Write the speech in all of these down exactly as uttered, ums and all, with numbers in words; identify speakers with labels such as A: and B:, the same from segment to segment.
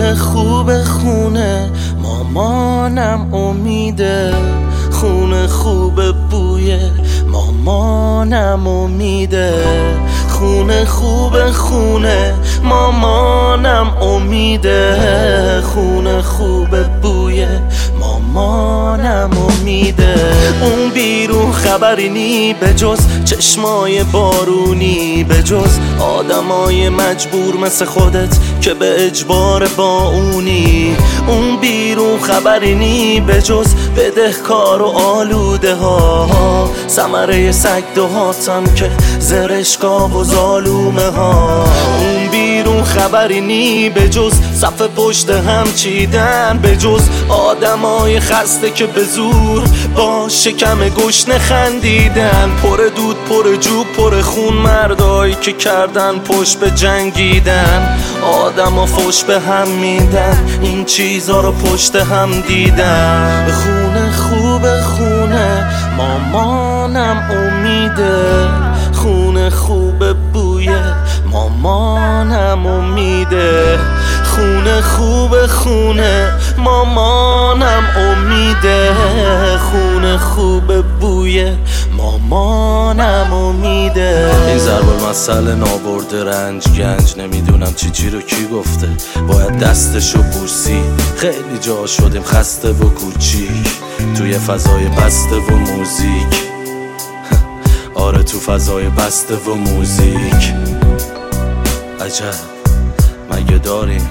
A: خونه خوب خونه مامانم امیده، خونه خوب بوی مامانم امیده، خونه خوب خونه مامانم امیده، خونه خوب بوی مامانم امیده. اون بیرون خبری نی به جز چشمای بارونی، به جز آدمای مجبور مثل خودت که به اجبار با اونی. اون بیرون خبری نی به جز بدهکار و آلوده ها، ثمره سگ دهاتم که زرشکا و ظالومه ها. اون بیرون خبری نی به جز صف پشت هم چیدن، به جز آدمای خسته که به زور با شکم گشنه خندیدن. پر دود پر جوب پر خون مردایی که کردن پشت به جنگیدن، آدما فوش به هم میدن این چیزا رو پشت هم دیدن. خونه خوب خونه مامانم امیده، خونه خوب بوی مامانم امیده، خونه خوب خونه مامانم امیده، خونه خوب بوی مامانم امیده.
B: این ضرب المثل نابرده رنج گنج، نمیدونم چی چی رو کی گفته، باید دستشو بوسی. خیلی جا شدیم خسته و کوچیک توی فضای بسته و موزیک، آره تو فضای بسته و موزیک. عجب مگه داریم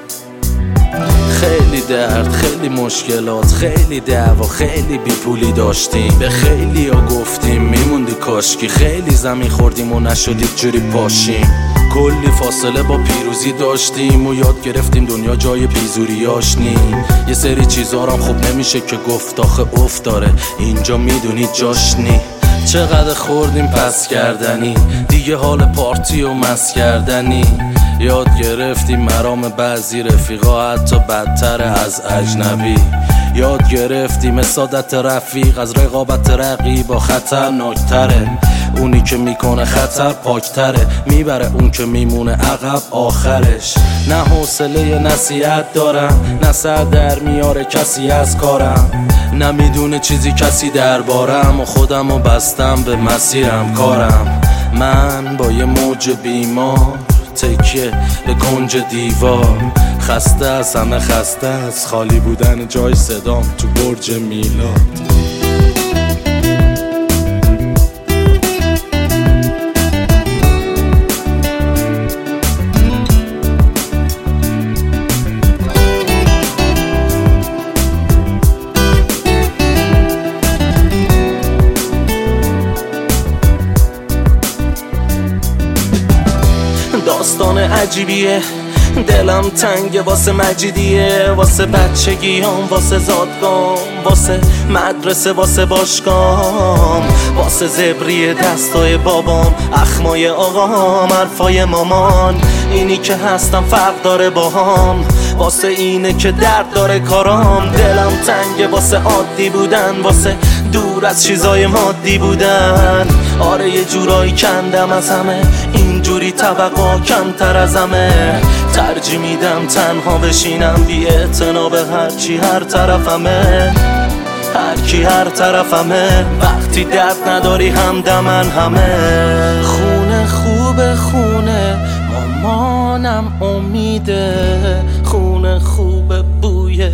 B: خیلی درد، خیلی مشکلات، خیلی دعوا، خیلی بیپولی داشتیم، به خیلی ها گفتیم میموندی کاشکی، خیلی زمین خوردیم و نشدید جوری پاشیم. کلی فاصله با پیروزی داشتیم و یاد گرفتیم دنیا جای بیزوریاش نی. یه سری چیزا هم خوب نمیشه که گفت، آخه افت داره اینجا میدونی جاش نی. چقدر خوردیم پس کردنی، دیگه حال پارتی و مس کردنی. یاد گرفتیم مرام بعضی رفیقا حتی بدتر از اجنبی. یاد گرفتیم سعادت رفیق از رقابت رقیبا خطرناکتره. اونی که میکنه خطر پاکتره، میبره اون که میمونه عقب آخرش. نه حوصله نصیحت دارم، نه سر در میاره کسی از کارم، نمیدونه چیزی کسی دربارم و خودمو بستم به مسیرم کارم. من با یه موج بیمار تکیه به کنج دیوار، خسته از همه خسته از خالی بودن جای صدام تو برج میلاد.
A: داستان عجیبیه، دلم تنگه واسه مجیدیه، واسه بچگیام، واسه زادگام، واسه مدرسه، واسه باشگام، واسه زبری دستای بابام، اخمای آقام، حرفای مامان. اینی که هستم فرق داره باهام، واسه اینه که درد داره کارام. دلم تنگه واسه عادی بودن، واسه دور از چیزای مادی بودن. آره یه جورایی کندم از همه، اینجوری طبقا کمتر از همه. ترجیح میدم تنها بشینم بی اعتنا به هرچی هر طرفمه، هر کی هر طرفمه. وقتی درد نداری همدمن همه. خونه خوب خونه مامانم امیده، خونه خوب بوی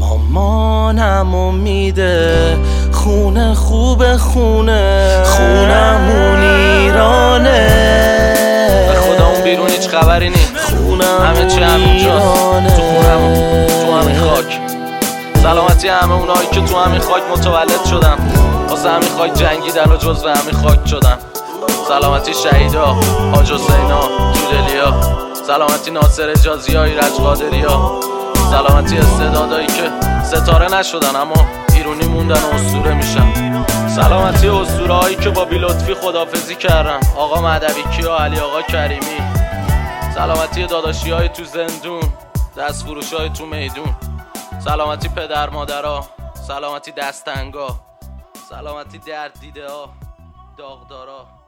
A: مامانم امیده، خونه خوب خونه خونمون ایرانه.
B: به خدا اون بیرون هیچ خبری نی، همه چی همینجاست تو خونمون، تو همین خاک. سلامتی همه اونایی که تو همین خاک متولد شدن، واسه همین خاک جنگیدن و جزو همین خاک شدن. سلامتی شهیدا، حاج حسینا، دودلیا، سلامتی ناصر اجازی ها، ایرج قادری ها، سلامتی استعدادایی که ستاره نشدن اما ایرونی موندن و اسطوره میشن. سلامتی اسطوره هایی که با بی‌لطفی خدافزی کردن، آقا مهدوی کیا، علی آقا کریمی. سلامتی داداشی های تو زندون، دست فروش های تو میدون. سلامتی پدر مادرها، سلامتی دستنگا، سلامتی درد دیده ها، داغدارا.